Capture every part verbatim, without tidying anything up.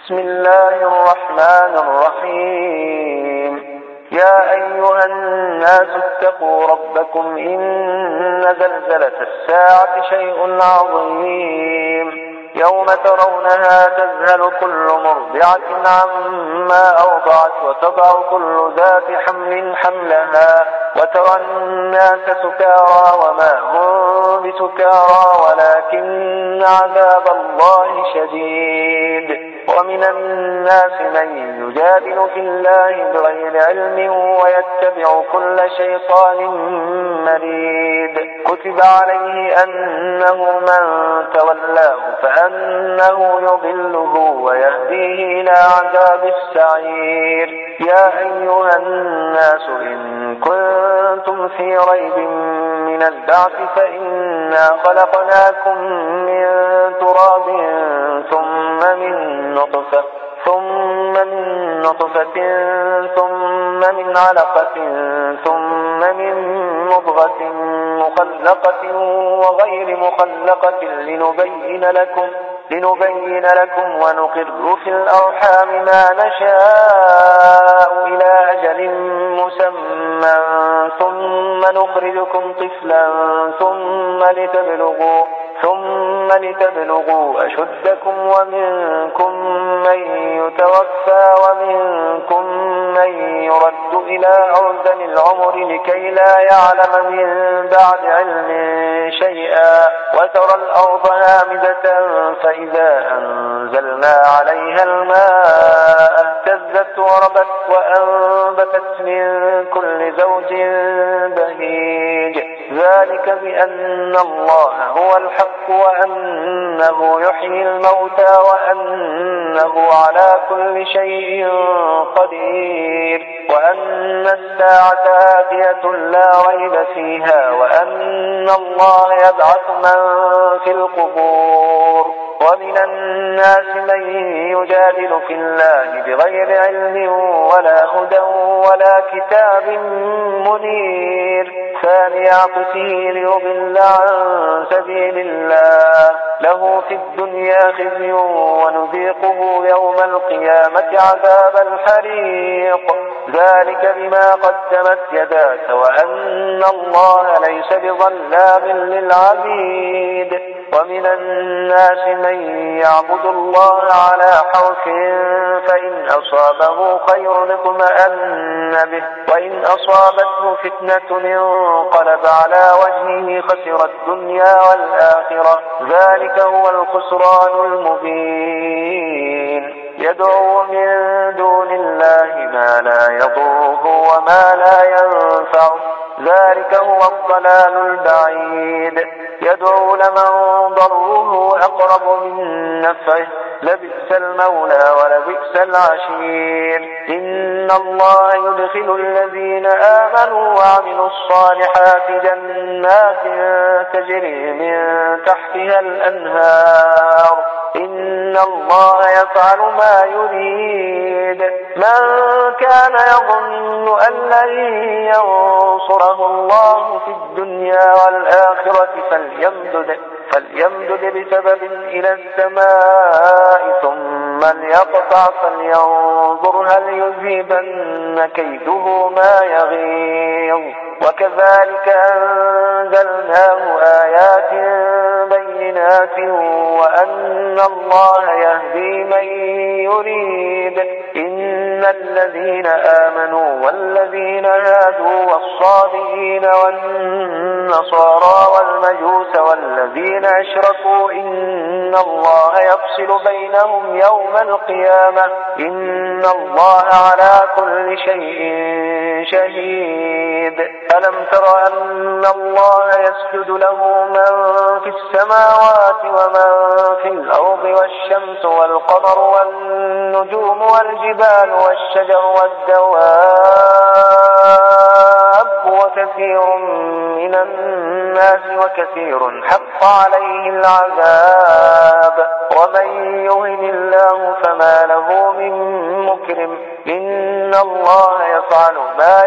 بسم الله الرحمن الرحيم. يا أيها الناس اتقوا ربكم إن زلزلة الساعة شيء عظيم يوم ترونها تذهل كل مرضعة عما أرضعت وتضع كل ذات حمل حملها وترى الناس سكارى وما هم بسكارى ولكن عذاب الله شديد. ومن الناس من يجادل في الله بغير علم ويتبع كل شيطان مريد. كتب عليه أنه من تولاه فأنه يضله ويهديه إلى عذاب السعير. يا أيها الناس إن كنتم في ريب من البعث فإنا خلقناكم من تراب ثم من نطفة ثم من نطفة ثم من علقة ثم من مضغة مخلقة وغير مخلقة لنبين لكم لنبين لكم ونقر في الأرحام ما نشاء إلى أجل مسمى ثم نخرجكم طفلا ثم لتبلغوا ثم لتبلغوا أشدكم ومنكم من يتوفى ومنكم من يرد إلى أرذل العمر لكي لا يعلم من بعد علم شيئا. وترى الأرض هامدة فإذا أنزلنا عليها الماء اهتزت وربت وأنبتت من كل زوج بهيج. ذلك بأن الله هو الحق وأنه يحيي الموتى وأنه على كل شيء قدير وأن الساعة آتية لا ريب فيها وأن الله يبعث من في القبور. ومن الناس من يجادل في الله بغير علم ولا هدى ولا كتاب منير. ثاني عطفه ليضل عن سبيل الله له في الدنيا خزي ونذيقه يوم القيامة عذاب الحريق. ذلك بما قدمت يداك وأن الله ليس بظلام للعبيد. ومن الناس من يعبد الله على حرف فإن أصابه خير اطمأن به وإن أصابته فتنة انقلب على وجهه خسر الدنيا والآخرة. ذلك هو الخسران المبين. يدعو من دون الله ما لا يضره وما لا ينفعه. ذلك هو الضلال البعيد. يدعو لمن ضره أقرب من نفعه لبئس المولى ولبئس العشير. إن الله يدخل الذين آمنوا وعملوا الصالحات جنات تجري من تحتها الأنهار. إن الله يفعل ما يريد. من كان يظن أن لن ينصره الله في الدنيا والآخرة فليمدد, فليمدد بسبب إلى السماء ثم ليقطع فلينظر هل يذهبن كيده ما يغيظ. وكذلك أنزلناه آيات بينات وأن الله يهدي من يريد. إن الذين آمنوا والذين هادوا والصابئين والنصارى والمجوس والذين أشركوا إن الله يفصل بينهم يوم القيامة. إن الله على كل شيء شهيد. ألم تر أن الله يسجد له من في السماوات ومن في الأرض والشمس والقمر والنجوم والجبال والشجر والدواب وكثير من الناس وكثير حق عليه العذاب. ومن يهن الله فما له من مكرم. إن الله يفعل ما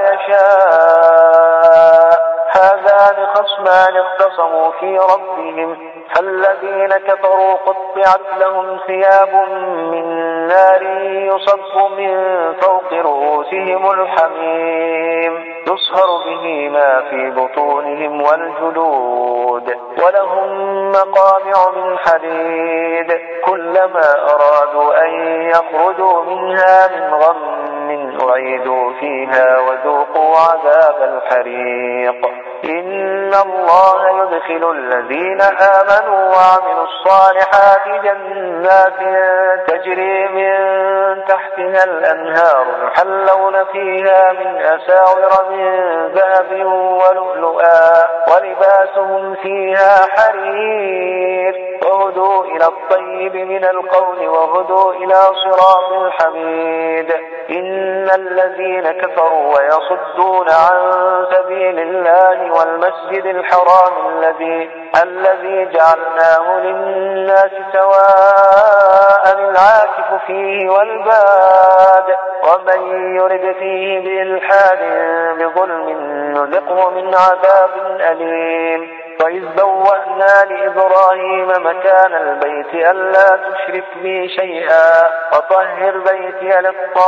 يشاء. هذان خصمان اختصموا في ربهم فالذين كفروا قطعت لهم ثياب من نار يصب من فوق رؤوسهم الحميم يصهر به ما في بطونهم والجلود ولهم مقامع من حديد كلما أرادوا أن يخرجوا منها من غم أعيدوا فيها وذوقوا عذاب الحريق إن الله يدخل الذين آمنوا وعملوا الصالحات جنات تجري من تحتها الأنهار يحلون فيها من أساور من ذهب ولؤلؤا ولباسهم فيها حرير وهدوا إلى الطيب من القول وهدوا إلى صراط الحميد إن الذين كفروا ويصدون عن سبيل الله والمسجد الحرام الذي الذي جعلناه للناس سواء العاكف فيه والباد ومن يرد فيه بإلحاد بظلم نذقه من عذاب أليم وإذ بوأنا لإبراهيم مكان البيت ألا تشرك بي شيئا وطهر بيتي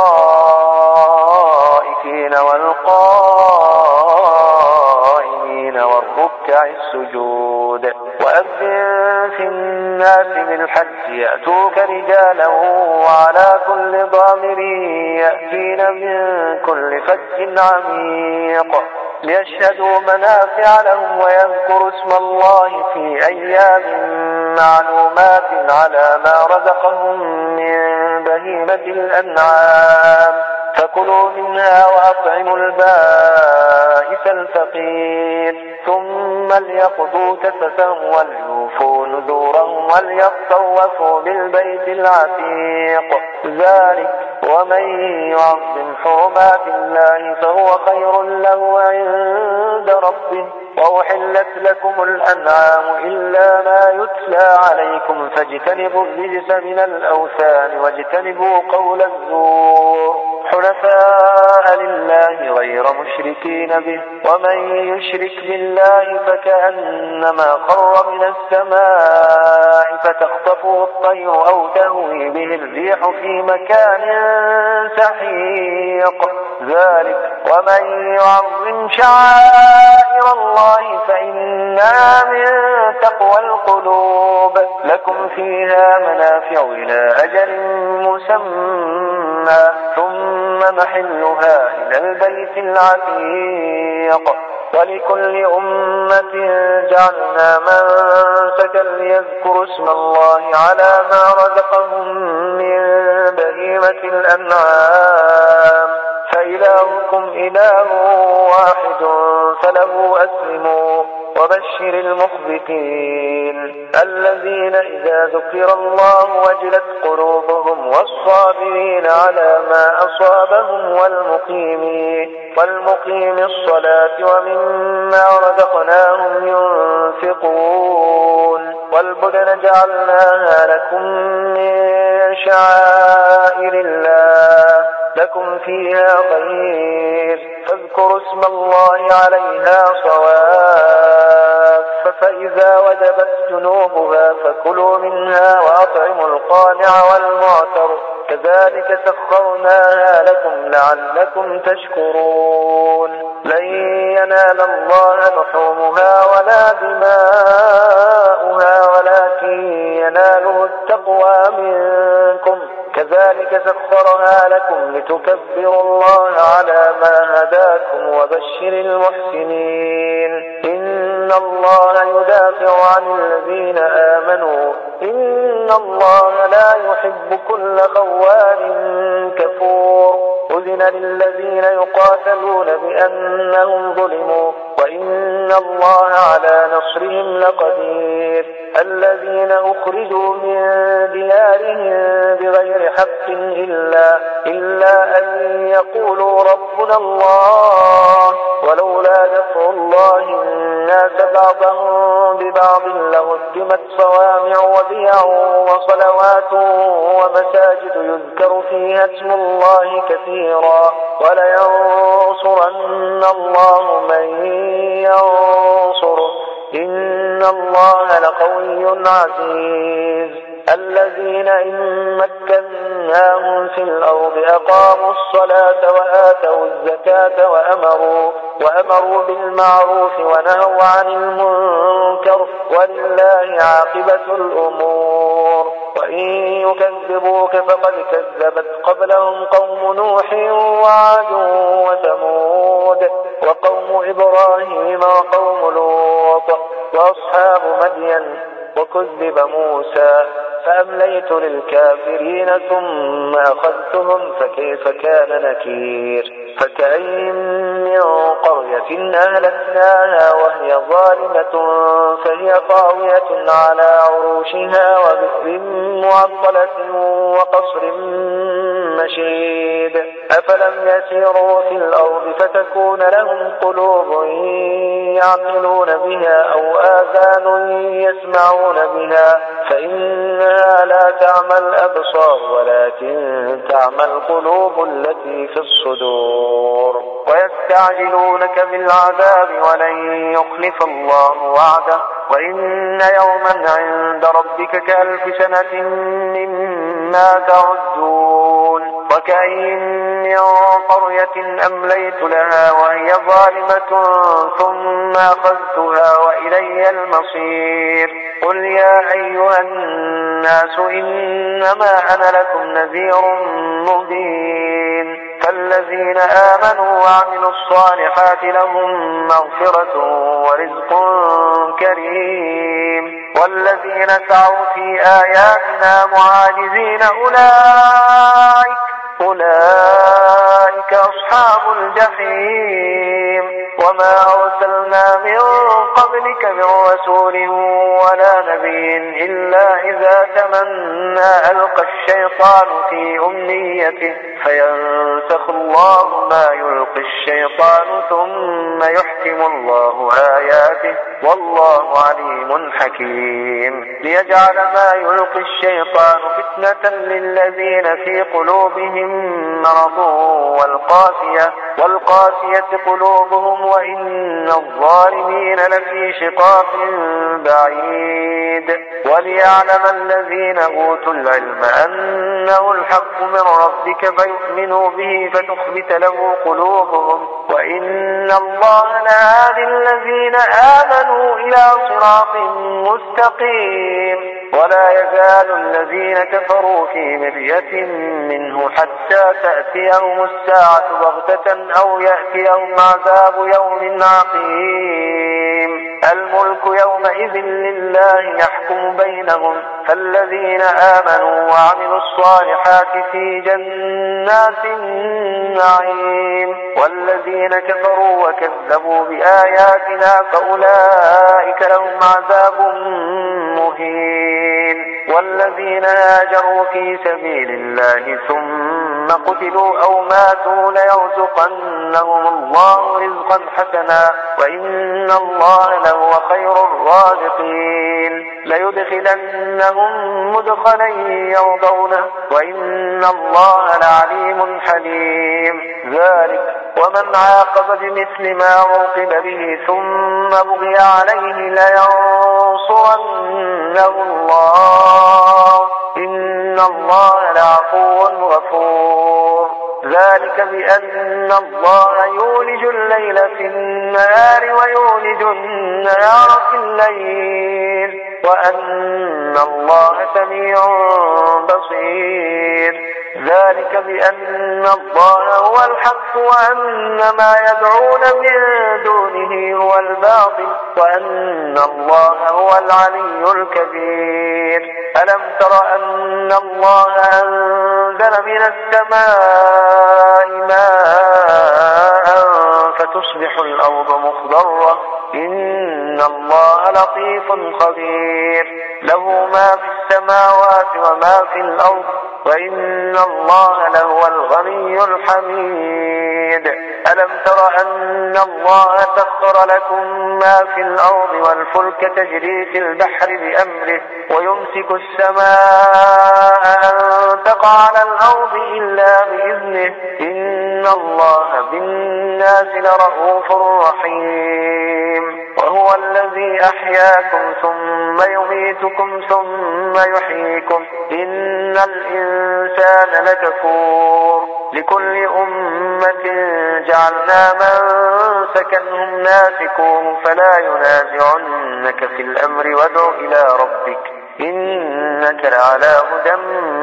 للطائفين والقائمين والركع السجود وأذن في الناس بالحج يأتوك رجالا وعلى كل ضامر يأتين من كل فج عميق ليشهدوا منافع لهم ويذكروا اسم الله في أيام معلومات على ما رزقهم من بهيمة الأنعام فكلوا منها وأطعموا البائس الفقير ثم ليقضوا تفثهم وليوفوا نذورهم وليطوفوا بالبيت العتيق ذلك ومن يعظم حرمات الله فهو خير له عند ربه وأحلت لكم الأنعام إلا ما يتلى عليكم فاجتنبوا الرجس من الأوثان واجتنبوا قول الزور حنفاء لله غير مشركين به ومن يشرك بالله فكأنما خر من السماء فتخطفه الطير أو تهوي به الريح في مكان سحيق ذلك ومن يعظم شعائر الله فإنها من تقوى القلوب لكم فيها منافع إلى أجل مسمى ثم محلها إلى البيت العتيق ولكل أمة جعلنا منسكا ليذكروا اسم الله على ما رزقهم من بهيمة الأنعام فإلهكم إله واحد فله أسلموا وبشر المخبتين الذين إذا ذكر الله وجلت قلوبهم والصابرين على ما أصابهم والمقيمين والمقيم الصلاة ومما رزقناهم ينفقون والبدن جعلناها لكم من شعائر الله لكم فيها خير فاذكروا اسم الله عليها صواف فإذا وجبت جنوبها فكلوا منها وأطعموا القانع والمعتر كذلك سخرناها لكم لعلكم تشكرون لن ينال الله لحومها ولا دماؤها ولكن يناله التقوى منكم كذلك سخرها لكم لتكبروا الله على ما هداكم وبشر المحسنين إن الله يدافع عن الذين آمنوا إن الله لا يحب كل خوان كفور أذن للذين يقاتلون بأنهم ظلموا وإن الله على نصرهم لقدير الذين أخرجوا من ديارهم بغير حق إلا, إلا أن يقولوا ربنا الله ولولا دفع الله الناس بعضهم ببعض لهدمت صوامع وبيع وصلوات ومساجد يذكر فيها اسم الله كثيرا ولينصرن الله من ينصره إن الله لقوي عزيز الذين إن مكنا مكناهم في الأرض أقاموا الصلاة وآتوا الزكاة وأمروا, وأمروا بالمعروف ونهوا عن المنكر ولله عاقبة الأمور. وإن يكذبوك فقد كذبت قبلهم قوم نوح وعاد وثمود وقوم إبراهيم وقوم لوط وأصحاب مدين وكذب موسى فأمليت للكافرين ثم أخذتهم فكيف كان نكير. فكأين من قرية أهلكناها وهي ظالمة فهي خاوية على عروشها وبئر معطلة وقصر مشيد. أفلم يسيروا في الأرض فتكون لهم قلوب يعقلون بها أو آذان يسمعون بها فإنها لا تعمى الأبصار ولكن تعمى القلوب التي في الصدور. ويستعجلونك بالعذاب ولن يخلف الله وعده وإن يوما عند ربك كألف سنة مما تعدون. وكأين من قرية أمليت لها وهي ظالمة ثم أخذتها وإلي المصير. قل يا أيها الناس إنما أنا لكم نذير مبين. فالذين آمنوا وعملوا الصالحات لهم مغفرة ورزق كريم والذين سعوا في آياتنا معاجزين أولئك أولئك أصحاب الجحيم. وما أرسلنا من قبلك من رسول ولا نبي إلا إذا تمنى ألقى الشيطان في أمنيته فينسخ الله ما يلقي الشيطان ثم يحكم الله آياته والله عليم حكيم. ليجعل ما يلقي الشيطان فتنة للذين في قلوبهم مرض والقاسية, والقاسية قلوبهم وإن الظالمين لفي شقاق بعيد. وليعلم الذين أوتوا العلم أنه الحق من ربك فيؤمنوا به فتخبت له قلوبهم وإن الله لهادي الذين آمنوا إلى صراط مستقيم. ولا يزال الذين كفروا في مرية منه حتى تأتيهم الساعة بغتة أو يأتيهم عذاب يوم عقيم. الملك يومئذ لله يحكم بينهم فالذين آمنوا وعملوا الصالحات في جنات النعيم والذين كفروا وكذبوا بآياتنا فأولئك لهم عذاب مهين. والذين هاجروا في سبيل الله ثم قتلوا أو ماتوا ليرزقنهم الله رزقا حسنا وإن الله لهو خير الرازقين. ليدخلنهم مدخلا يرضونه وإن الله لعليم حليم. ذلك ومن عاقب بمثل ما عوقب به ثم بغي عليه لينصرنه الله إن الله لعفو غفور. ذلك بأن الله يولج الليل في النهار ويولج النهار في الليل وأن الله سميع بصير. ذلك بأن الله هو الحق وأن ما يدعون من دونه هو الباطل وأن الله هو العلي الكبير. ألم تر أن الله أنزل من السماء ماء فتصبح الأرض مخضرة إن الله لطيف خبير. له ما في السماوات وما في الأرض وإن الله لهو الغني الحميد. ألم تر أن الله سخر لكم ما في الأرض والفلك تجري في البحر بأمره ويمسك السماء أن تقع على الأرض إلا بإذنه إن الله بالناس لرؤوف رحيم. وهو الذي أحياكم ثم يميتكم ثم يحييكم إن الإنسان لكفور لكل أمة جعلنا منسكا هم ناسكوه فلا ينازعنك في الأمر وادع إلى ربك إنك لعلى هدى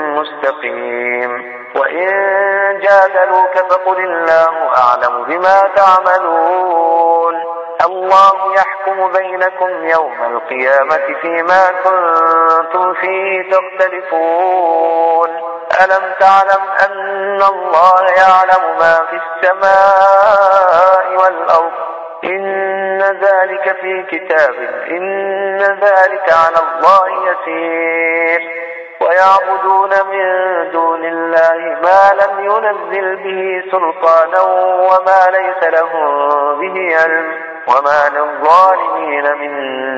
مستقيم وإن جادلوك فقل الله أعلم بما تعملون الله يحكم بينكم يوم القيامة فيما كنتم فيه تختلفون ألم تعلم أن الله يعلم ما في السماء والأرض إن ذلك في كتاب إن ذلك على الله يسير ويعبدون من دون الله ما لم ينزل به سلطانا وما ليس لهم به علم وما للظالمين من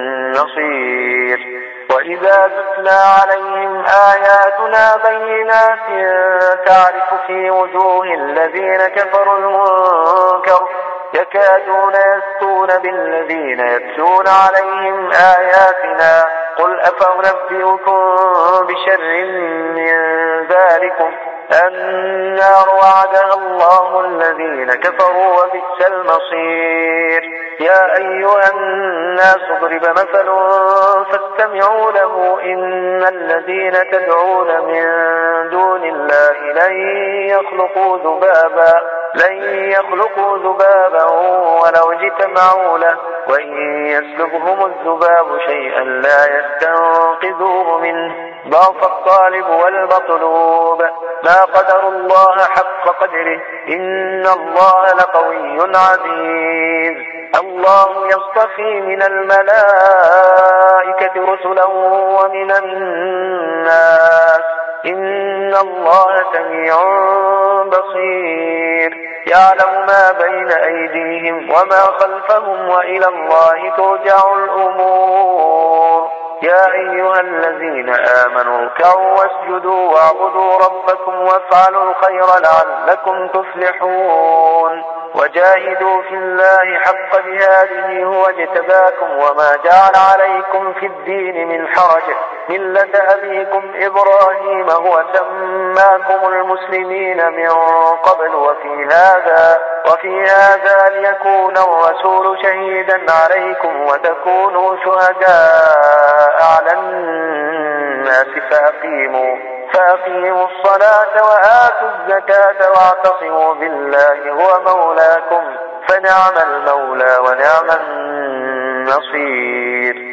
نصير وإذا تتلى عليهم آياتنا بينات تعرف في وجوه الذين كفروا المنكر يكادون يسطون بالذين يتلون عليهم آياتنا قل أفأنبئكم بشر من ذلكم النار وعدها الله الذين كفروا وبئس المصير يا أيها الناس ضرب مثل فاستمعوا له إن الذين تدعون من دون الله لن يخلقوا ذبابا لن يخلقوا ذبابا ولو اجتمعوا له وإن يسلبهم الذباب شيئا لا يستنقذوه منه ضعف الطالب والمطلوب ما قدر الله حق قدره إن الله لقوي عزيز الله يصطفي من الملائكة رسلا ومن الناس إن الله سميع بصير يعلم ما بين أيديهم وما خلفهم وإلى الله ترجع الأمور يا أيها الذين آمنوا اركعوا واسجدوا واعبدوا ربكم وافعلوا الخير لعلكم تفلحون وجاهدوا في الله حق جهاده هو اجتباكم وما جعل عليكم في الدين من حرج ملة أبيكم إبراهيم هو سماكم المسلمين من قبل وفي هذا وفي هذا ليكون الرسول شهيدا عليكم وتكونوا شهداء على الناس فأقيموا فأقيموا الصلاة وآتوا الزكاة واعتصموا بالله هو مولاكم فنعم المولى ونعم النصير